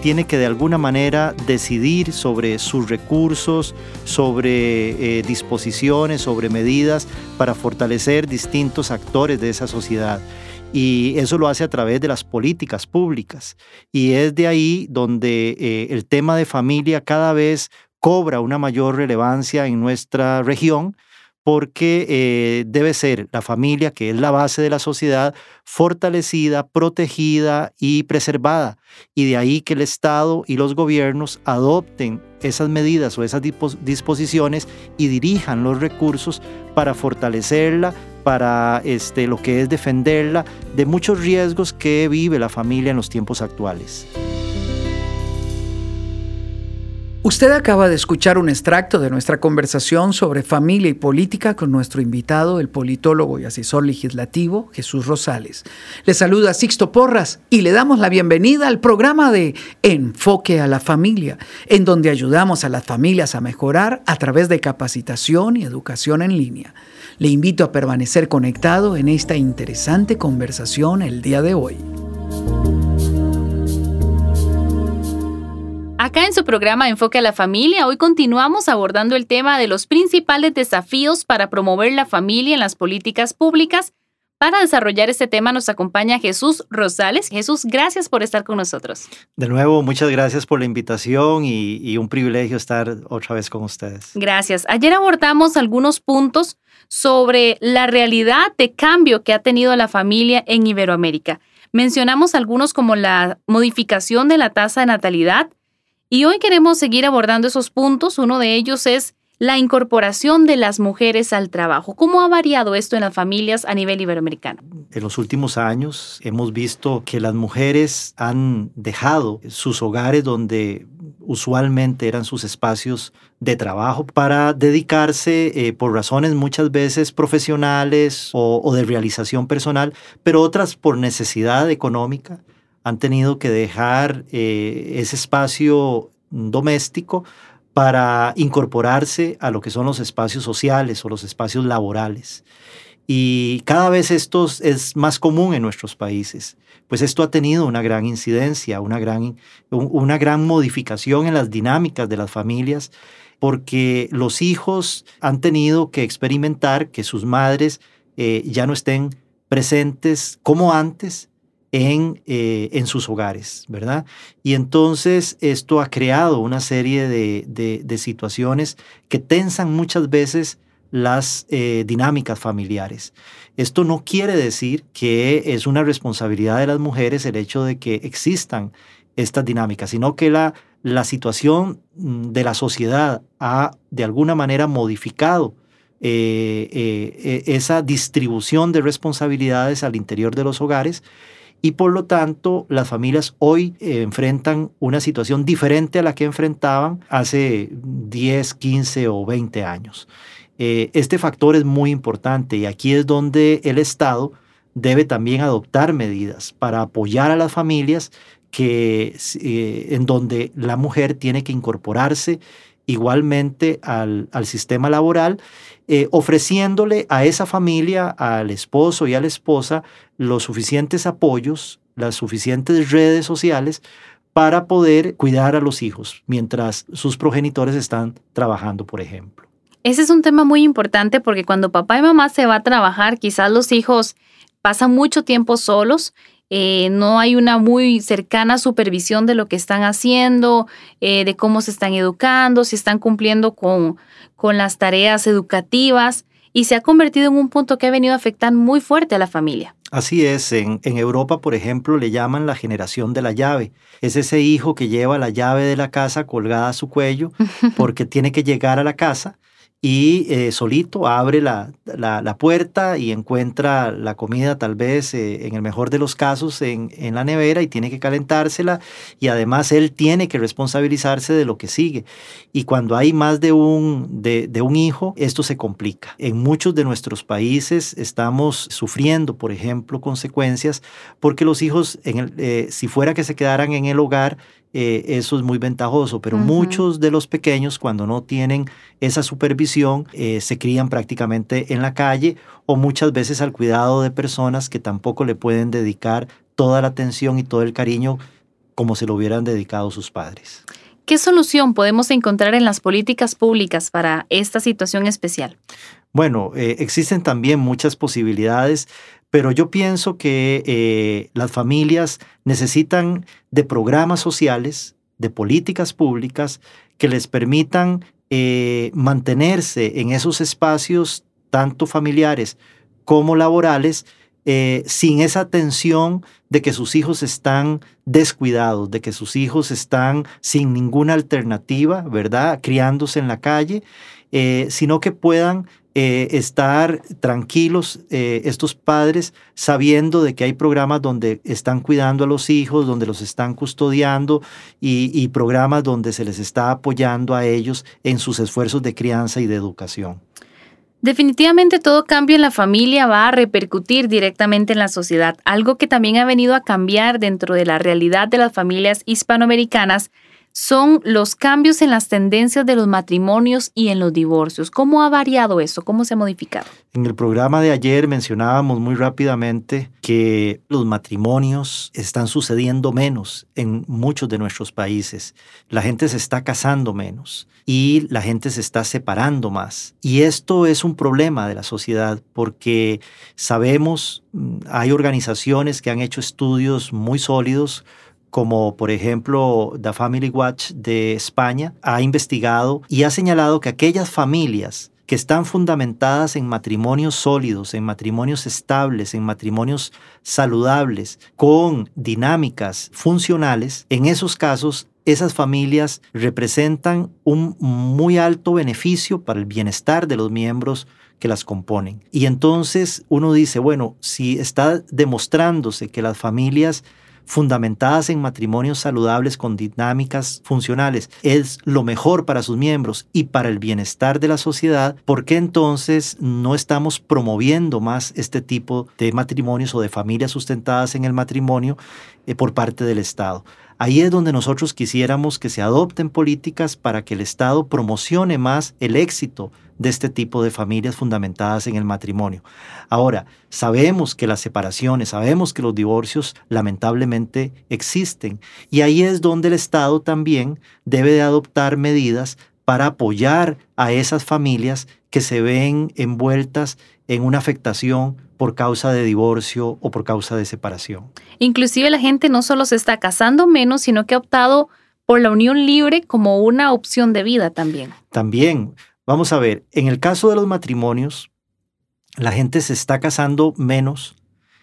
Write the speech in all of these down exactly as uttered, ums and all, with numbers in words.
tiene que de alguna manera decidir sobre sus recursos, sobre eh, disposiciones, sobre medidas para fortalecer distintos actores de esa sociedad. Y eso lo hace a través de las políticas públicas. Y es de ahí donde eh, el tema de familia cada vez cobra una mayor relevancia en nuestra región, porque eh, debe ser la familia, que es la base de la sociedad, fortalecida, protegida y preservada. Y de ahí que el Estado y los gobiernos adopten esas medidas o esas disposiciones y dirijan los recursos para fortalecerla, para este, lo que es defenderla de muchos riesgos que vive la familia en los tiempos actuales. Usted acaba de escuchar un extracto de nuestra conversación sobre familia y política con nuestro invitado, el politólogo y asesor legislativo Jesús Rosales. Le saluda Sixto Porras y le damos la bienvenida al programa de Enfoque a la Familia, en donde ayudamos a las familias a mejorar a través de capacitación y educación en línea. Le invito a permanecer conectado en esta interesante conversación el día de hoy. Acá en su programa Enfoque a la Familia, hoy continuamos abordando el tema de los principales desafíos para promover la familia en las políticas públicas. Para desarrollar este tema nos acompaña Jesús Rosales. Jesús, gracias por estar con nosotros. De nuevo, muchas gracias por la invitación y, y un privilegio estar otra vez con ustedes. Gracias. Ayer abordamos algunos puntos sobre la realidad de cambio que ha tenido la familia en Iberoamérica. Mencionamos algunos como la modificación de la tasa de natalidad, y hoy queremos seguir abordando esos puntos. Uno de ellos es la incorporación de las mujeres al trabajo. ¿Cómo ha variado esto en las familias a nivel iberoamericano? En los últimos años hemos visto que las mujeres han dejado sus hogares donde usualmente eran sus espacios de trabajo para dedicarse eh, por razones muchas veces profesionales o, o de realización personal, pero otras por necesidad económica. Han tenido que dejar eh, ese espacio doméstico para incorporarse a lo que son los espacios sociales o los espacios laborales. Y cada vez esto es más común en nuestros países, pues esto ha tenido una gran incidencia, una gran, una gran modificación en las dinámicas de las familias, porque los hijos han tenido que experimentar que sus madres eh, ya no estén presentes como antes, En, eh, en sus hogares, ¿verdad? Y entonces esto ha creado una serie de, de, de situaciones que tensan muchas veces las eh, dinámicas familiares. Esto no quiere decir que es una responsabilidad de las mujeres el hecho de que existan estas dinámicas, sino que la, la situación de la sociedad ha de alguna manera modificado eh, eh, esa distribución de responsabilidades al interior de los hogares. Y por lo tanto, las familias hoy eh, enfrentan una situación diferente a la que enfrentaban hace diez, quince o veinte años. Eh, este factor es muy importante y aquí es donde el Estado debe también adoptar medidas para apoyar a las familias que, eh, en donde la mujer tiene que incorporarse igualmente al, al sistema laboral, eh, ofreciéndole a esa familia, al esposo y a la esposa, los suficientes apoyos, las suficientes redes sociales para poder cuidar a los hijos mientras sus progenitores están trabajando, por ejemplo. Ese es un tema muy importante porque cuando papá y mamá se va a trabajar, quizás los hijos pasan mucho tiempo solos. Eh, no hay una muy cercana supervisión de lo que están haciendo, eh, de cómo se están educando, si están cumpliendo con, con las tareas educativas, y se ha convertido en un punto que ha venido a afectar muy fuerte a la familia. Así es, en, en Europa, por ejemplo, le llaman la generación de la llave. Es ese hijo que lleva la llave de la casa colgada a su cuello porque tiene que llegar a la casa y eh, solito abre la, la, la puerta y encuentra la comida tal vez, eh, en el mejor de los casos, en, en la nevera y tiene que calentársela, y además él tiene que responsabilizarse de lo que sigue. Y cuando hay más de un, de, de un hijo, esto se complica. En muchos de nuestros países estamos sufriendo, por ejemplo, consecuencias porque los hijos, en el, eh, si fuera que se quedaran en el hogar, Eh, eso es muy ventajoso, pero uh-huh. muchos de los pequeños, cuando no tienen esa supervisión, eh, se crían prácticamente en la calle o muchas veces al cuidado de personas que tampoco le pueden dedicar toda la atención y todo el cariño como se lo hubieran dedicado sus padres. ¿Qué solución podemos encontrar en las políticas públicas para esta situación especial? Bueno, eh, existen también muchas posibilidades, pero yo pienso que eh, las familias necesitan de programas sociales, de políticas públicas que les permitan eh, mantenerse en esos espacios, tanto familiares como laborales, eh, sin esa tensión de que sus hijos están descuidados, de que sus hijos están sin ninguna alternativa, ¿verdad?, criándose en la calle, eh, sino que puedan eh, estar tranquilos eh, estos padres sabiendo de que hay programas donde están cuidando a los hijos, donde los están custodiando y, y programas donde se les está apoyando a ellos en sus esfuerzos de crianza y de educación. Definitivamente todo cambio en la familia va a repercutir directamente en la sociedad, algo que también ha venido a cambiar dentro de la realidad de las familias hispanoamericanas son los cambios en las tendencias de los matrimonios y en los divorcios. ¿Cómo ha variado eso? ¿Cómo se ha modificado? En el programa de ayer mencionábamos muy rápidamente que los matrimonios están sucediendo menos en muchos de nuestros países. La gente se está casando menos y la gente se está separando más. Y esto es un problema de la sociedad porque sabemos, hay organizaciones que han hecho estudios muy sólidos, como por ejemplo The Family Watch de España, ha investigado y ha señalado que aquellas familias que están fundamentadas en matrimonios sólidos, en matrimonios estables, en matrimonios saludables, con dinámicas funcionales, en esos casos, esas familias representan un muy alto beneficio para el bienestar de los miembros que las componen. Y entonces uno dice, bueno, si está demostrándose que las familias fundamentadas en matrimonios saludables con dinámicas funcionales es lo mejor para sus miembros y para el bienestar de la sociedad, ¿por qué entonces no estamos promoviendo más este tipo de matrimonios o de familias sustentadas en el matrimonio eh, por parte del Estado? Ahí es donde nosotros quisiéramos que se adopten políticas para que el Estado promocione más el éxito de este tipo de familias fundamentadas en el matrimonio. Ahora, sabemos que las separaciones, sabemos que los divorcios lamentablemente existen y ahí es donde el Estado también debe de adoptar medidas para apoyar a esas familias que se ven envueltas en una afectación por causa de divorcio o por causa de separación. Inclusive la gente no solo se está casando menos, sino que ha optado por la unión libre como una opción de vida también. También, vamos a ver, en el caso de los matrimonios, la gente se está casando menos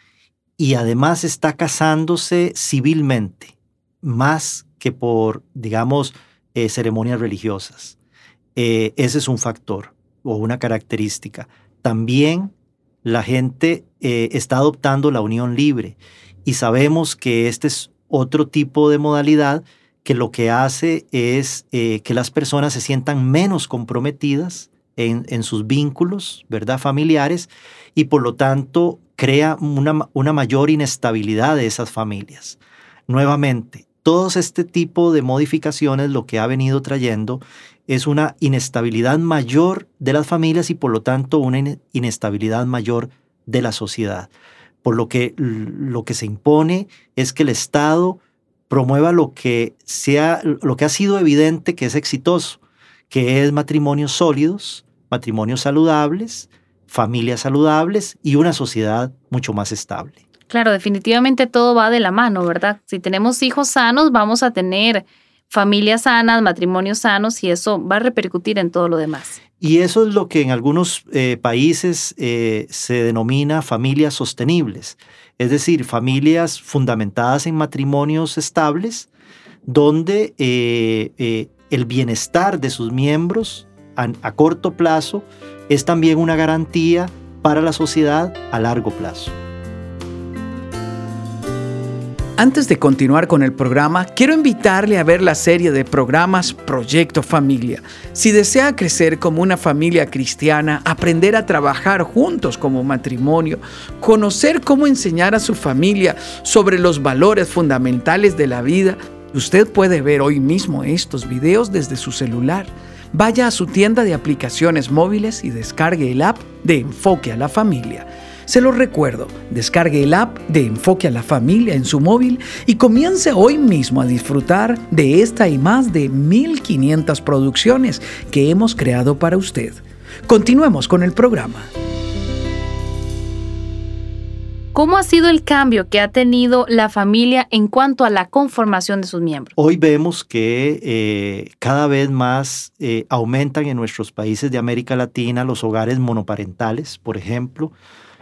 y además está casándose civilmente, más que por, digamos, eh, ceremonias religiosas. Eh, ese es un factor o una característica. También la gente eh, está adoptando la unión libre y sabemos que este es otro tipo de modalidad que lo que hace es eh, que las personas se sientan menos comprometidas en, en sus vínculos, ¿verdad?, familiares y por lo tanto crea una, una mayor inestabilidad de esas familias. Nuevamente, todo este tipo de modificaciones lo que ha venido trayendo es una inestabilidad mayor de las familias y por lo tanto una inestabilidad mayor de la sociedad. Por lo que lo que se impone es que el Estado promueva lo que, sea, lo que ha sido evidente que es exitoso, que es matrimonios sólidos, matrimonios saludables, familias saludables y una sociedad mucho más estable. Claro, definitivamente todo va de la mano, ¿verdad? Si tenemos hijos sanos, vamos a tener familias sanas, matrimonios sanos y eso va a repercutir en todo lo demás. Y eso es lo que en algunos eh, países eh, se denomina familias sostenibles, es decir, familias fundamentadas en matrimonios estables donde eh, eh, el bienestar de sus miembros a, a corto plazo es también una garantía para la sociedad a largo plazo. Antes de continuar con el programa, quiero invitarle a ver la serie de programas Proyecto Familia. Si desea crecer como una familia cristiana, aprender a trabajar juntos como matrimonio, conocer cómo enseñar a su familia sobre los valores fundamentales de la vida, usted puede ver hoy mismo estos videos desde su celular. Vaya a su tienda de aplicaciones móviles y descargue el app de Enfoque a la Familia. Se lo recuerdo, descargue el app de Enfoque a la Familia en su móvil y comience hoy mismo a disfrutar de esta y más de mil quinientas producciones que hemos creado para usted. Continuemos con el programa. ¿Cómo ha sido el cambio que ha tenido la familia en cuanto a la conformación de sus miembros? Hoy vemos que eh, cada vez más eh, aumentan en nuestros países de América Latina los hogares monoparentales, por ejemplo,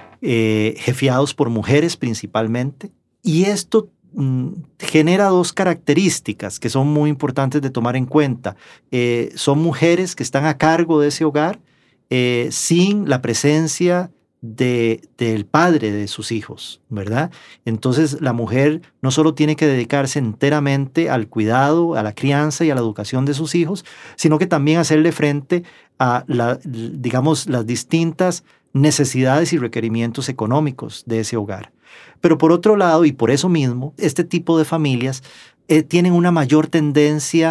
eh, jefiados por mujeres principalmente. Y esto mm, genera dos características que son muy importantes de tomar en cuenta. Eh, son mujeres que están a cargo de ese hogar eh, sin la presencia De, del padre de sus hijos, ¿verdad? Entonces la mujer no solo tiene que dedicarse enteramente al cuidado, a la crianza y a la educación de sus hijos, sino que también hacerle frente a, la, digamos, las distintas necesidades y requerimientos económicos de ese hogar. Pero por otro lado, y por eso mismo, este tipo de familias eh, tienen una mayor tendencia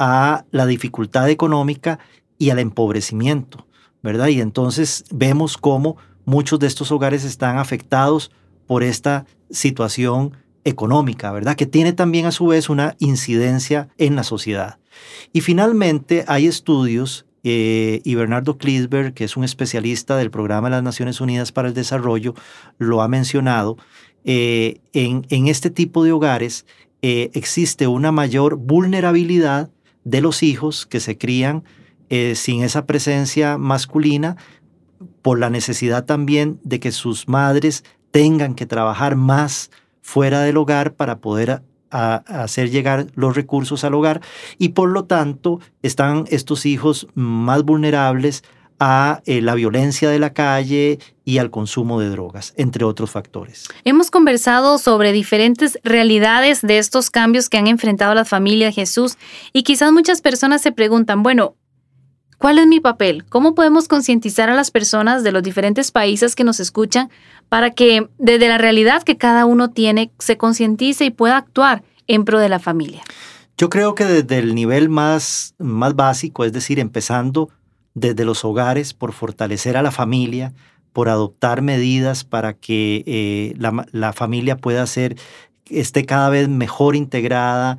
a la dificultad económica y al empobrecimiento, ¿verdad? Y entonces vemos cómo muchos de estos hogares están afectados por esta situación económica, ¿verdad? Que tiene también a su vez una incidencia en la sociedad. Y finalmente hay estudios, eh, y Bernardo Kliesberg, que es un especialista del Programa de las Naciones Unidas para el Desarrollo, lo ha mencionado, eh, en, en este tipo de hogares eh, existe una mayor vulnerabilidad de los hijos que se crían eh, sin esa presencia masculina, por la necesidad también de que sus madres tengan que trabajar más fuera del hogar para poder a, a hacer llegar los recursos al hogar, y por lo tanto están estos hijos más vulnerables a eh, la violencia de la calle y al consumo de drogas, entre otros factores. Hemos conversado sobre diferentes realidades de estos cambios que han enfrentado las familias, Jesús, y quizás muchas personas se preguntan, bueno, ¿cuál es mi papel? ¿Cómo podemos concientizar a las personas de los diferentes países que nos escuchan para que desde la realidad que cada uno tiene se concientice y pueda actuar en pro de la familia? Yo creo que desde el nivel más, más básico, es decir, empezando desde los hogares por fortalecer a la familia, por adoptar medidas para que eh, la, la familia pueda ser, esté cada vez mejor integrada,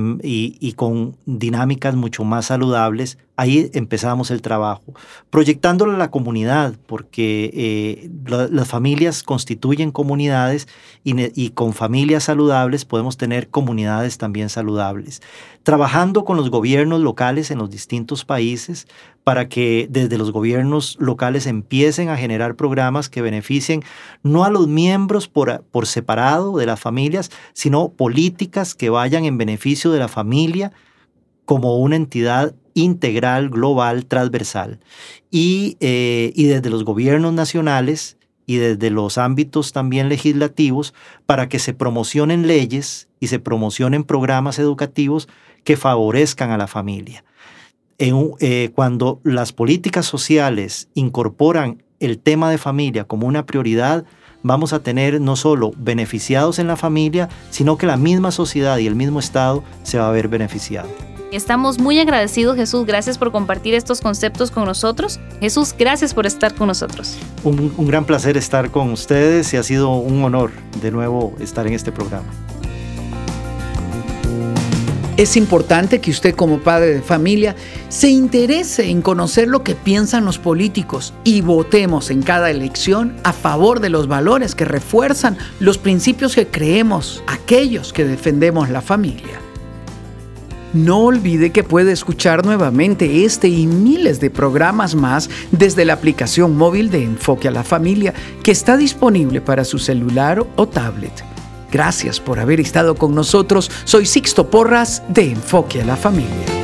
Y, y con dinámicas mucho más saludables, ahí empezamos el trabajo. Proyectándolo a la comunidad, porque eh, la, las familias constituyen comunidades y, y con familias saludables podemos tener comunidades también saludables. Trabajando con los gobiernos locales en los distintos países para que desde los gobiernos locales empiecen a generar programas que beneficien no a los miembros por, por separado de las familias, sino políticas que vayan en beneficio de la familia como una entidad integral, global, transversal. Y, eh, y desde los gobiernos nacionales y desde los ámbitos también legislativos para que se promocionen leyes y se promocionen programas educativos que favorezcan a la familia. En, eh, cuando las políticas sociales incorporan el tema de familia como una prioridad, vamos a tener no solo beneficiados en la familia, sino que la misma sociedad y el mismo Estado se va a ver beneficiado. Estamos muy agradecidos, Jesús. Gracias por compartir estos conceptos con nosotros. Jesús, gracias por estar con nosotros. Un, un gran placer estar con ustedes y ha sido un honor de nuevo estar en este programa. Es importante que usted como padre de familia se interese en conocer lo que piensan los políticos y votemos en cada elección a favor de los valores que refuerzan los principios que creemos, aquellos que defendemos la familia. No olvide que puede escuchar nuevamente este y miles de programas más desde la aplicación móvil de Enfoque a la Familia que está disponible para su celular o tablet. Gracias por haber estado con nosotros. Soy Sixto Porras de Enfoque a la Familia.